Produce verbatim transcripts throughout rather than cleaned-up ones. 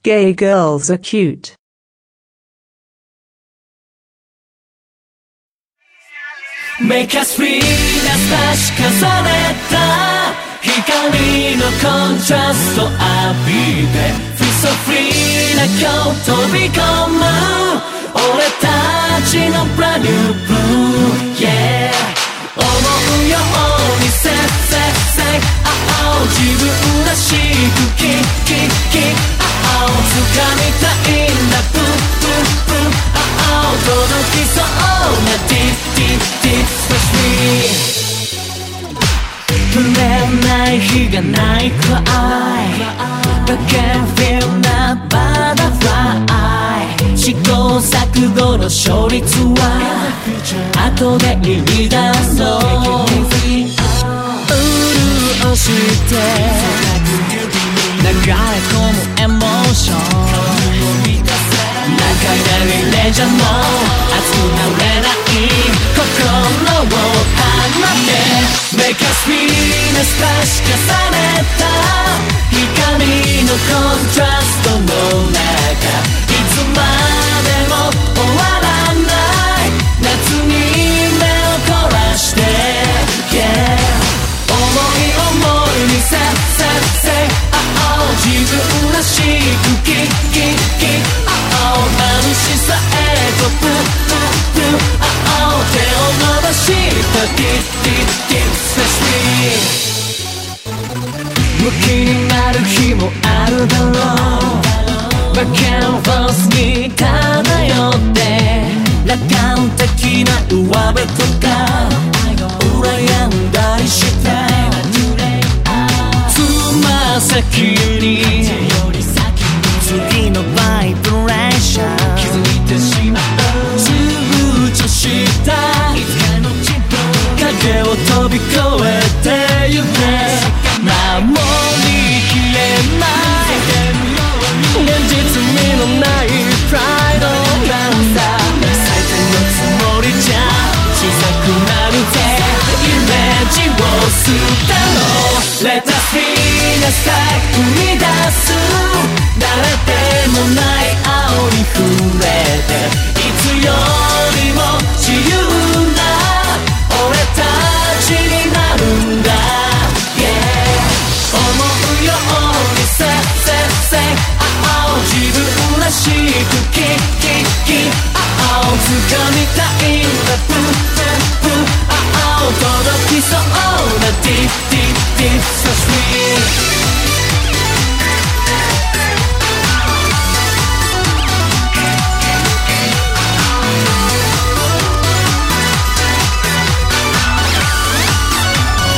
Gay girls are cute. Make us free な差し重ねた光のコントラスト浴びて Feel so free な今日飛び込む俺たちの Brand new blue Yeah 思うように Say say say oh 自分らしくキキキ oh 掴みたいんだ Boom boom boom oh 届きそうな Deep deep deep Push me 触れない日がない Cry But can't feel that butterfly 試行錯誤の勝率は後で言い出そう潤して流れ込むエモーション何回なりレジャーも熱くなれない心を放って Make us feel な差し重ねた光のコントラストの中いつまでも終わらない夏に目を凝らして、yeah 思い思いに Say say say oh 自分らしくキキキ oh 眩しさへとプップップッ oh 手を伸ばしたディッディッディッ Touch me ムキになる日もあるだろうバキャンバスに漂って楽観的な上辺とか羨んだりしてつま先に次のバイブレーション気づいてしまう躊躇した影を飛び越えてゆけ守りきれない現実味のないプライドなんだ最低のつもりじゃ小さくなるぜイメージを吸ったの Let us be なさい生み出す誰でもない青に触れていつよりも自由な俺たちになるんだ Yeah 思うように Say say say oh 自分らしくキキキ oh 掴みたいんだ Boom boom boom oh 届きそうな Deep deep deep So sweet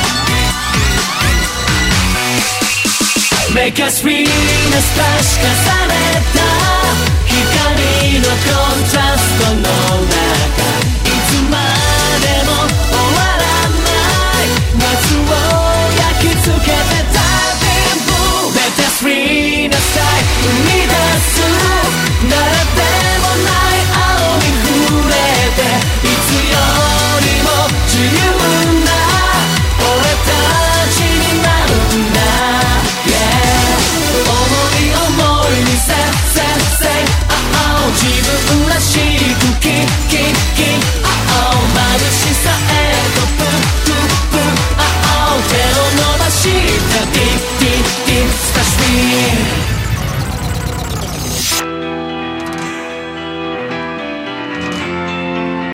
Make us free な差し重